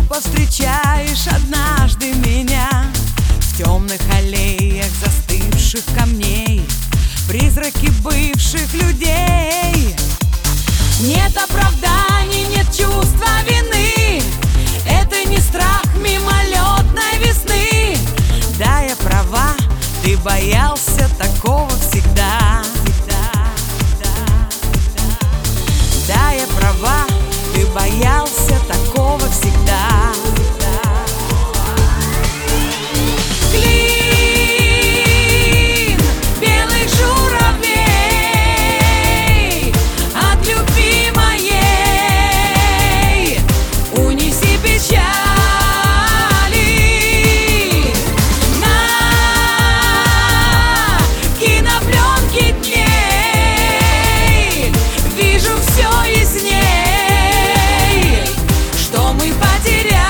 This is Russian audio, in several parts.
повстречаешь однажды меня в темных аллеях застывших камней, призраки бывших людей. Нет оправданий, нет чувства вины, это не страх мимолетной весны. Да, я права, ты боялся такого всегда. Да, я права, ты боялся такого всегда. Клин белых журавлей от любви моей, унеси печали на кинопленке дней. Вижу все ясней, что мы потеряли.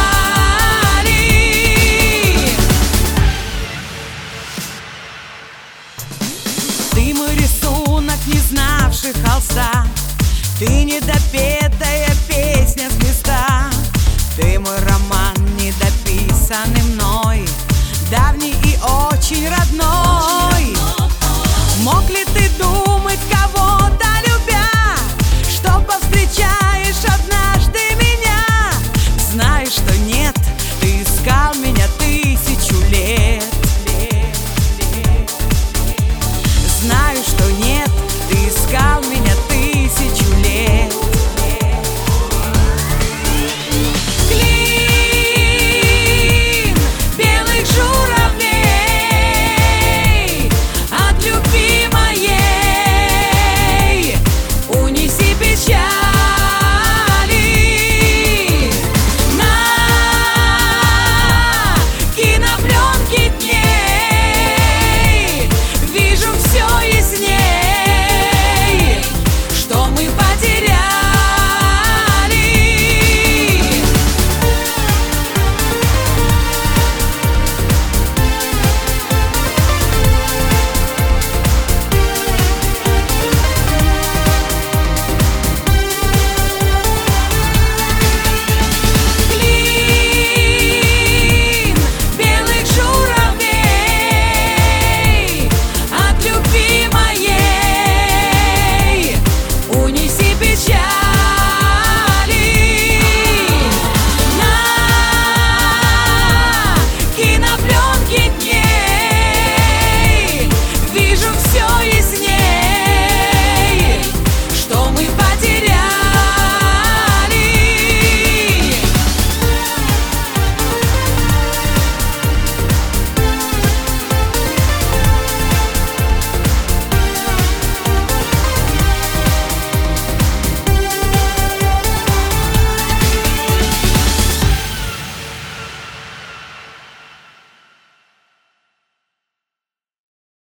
Ты мой рисунок, не знавший холста, ты недопетая песня с листа. Ты мой роман, недописанный мной, давний и очень родной. Мог ли ты думать